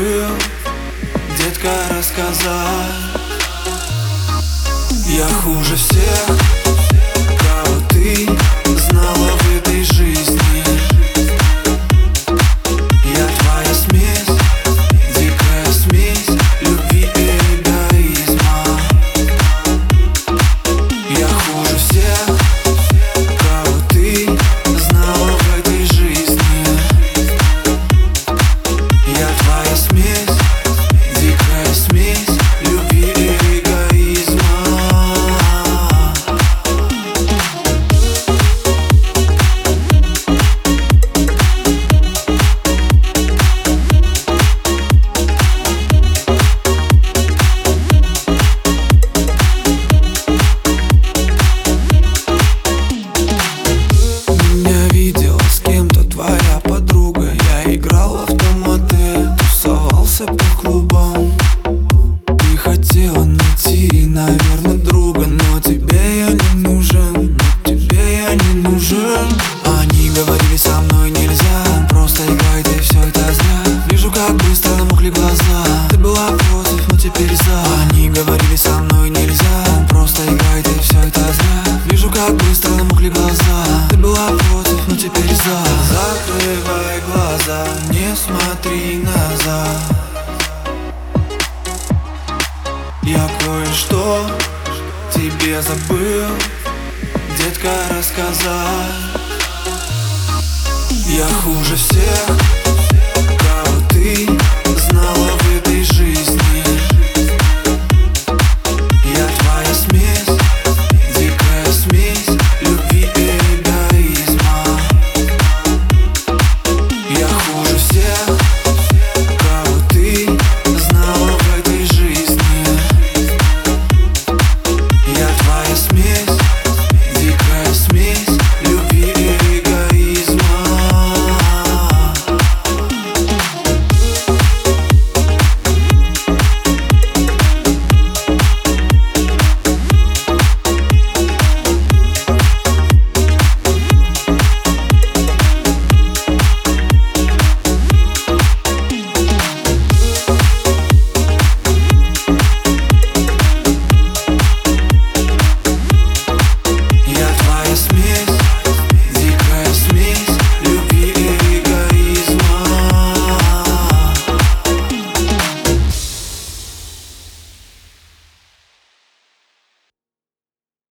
забыл, детка, рассказать. Я хуже всех, кого ты знала в этой жизни. Я твоя смесь, дикая смесь любви и эгоизма. Я хуже всех, кого ты знала в этой жизни. Я твоя смесь, дикая смесь любви и эгоизма. Меня видела с кем-то твоя подруга. Я играл в автоматы, тусовался по клубам. Ты хотела найти, наверное, друга, но тебе я не нужен, Они говорили, со мной нельзя, просто играй, ты все это зря. Вижу, как быстро намокли глаза. Ты была против, но теперь за. Они говорили, со мной нельзя, просто играй, ты все это зря. Вижу, как быстро намокли глаза. Ты была против, но теперь за. Закрывай глаза, не смотри назад. Я кое-что тебе забыл, детка, рассказать. Я хуже всех, кого ты знала в этой